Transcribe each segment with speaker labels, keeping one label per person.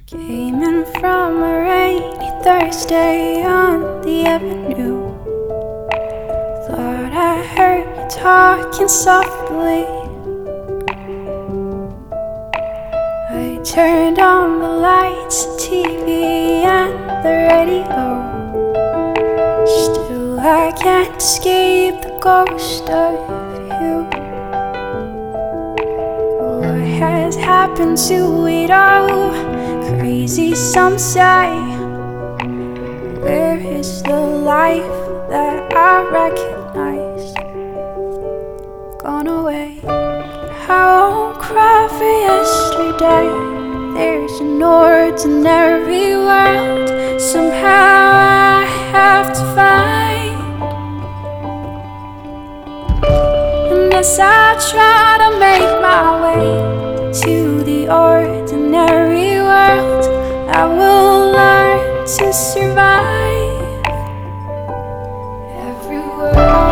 Speaker 1: Came in from a rainy Thursday on the avenue. Thought I heard you talking softly. I turned on the lights, the TV and the radio. Still I can't escape the ghost of you. What has happened to it all? Crazy some say. Where is the life that I recognized? Gone away. I won't cry for yesterday. There's an ordinary world somehow I have to find. And as I try to make my way to the ordinary world, I will learn to survive every word.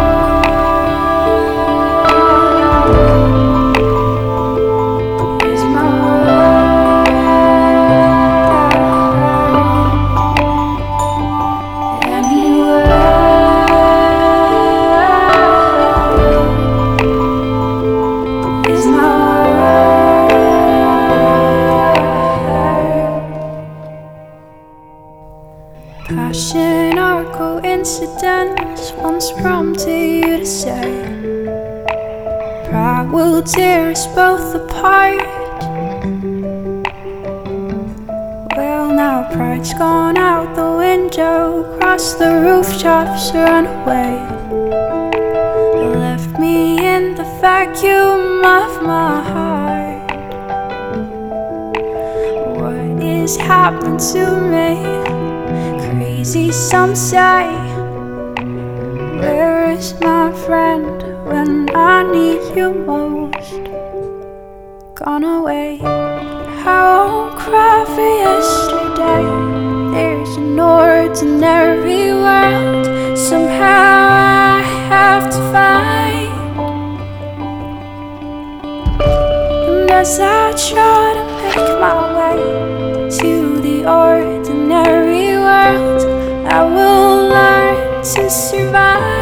Speaker 1: Passion or coincidence once prompted you to say, pride will tear us both apart. Well, now pride's gone out the window, across the rooftops, run away. Left me in the vacuum of my heart. What is happening to me? Crazy some say. Where is my friend when I need you most? Gone away. I won't cry for yesterday. There's an ordinary world somehow I have to find. And as I try to make my way to the ordinary world, I will learn to survive.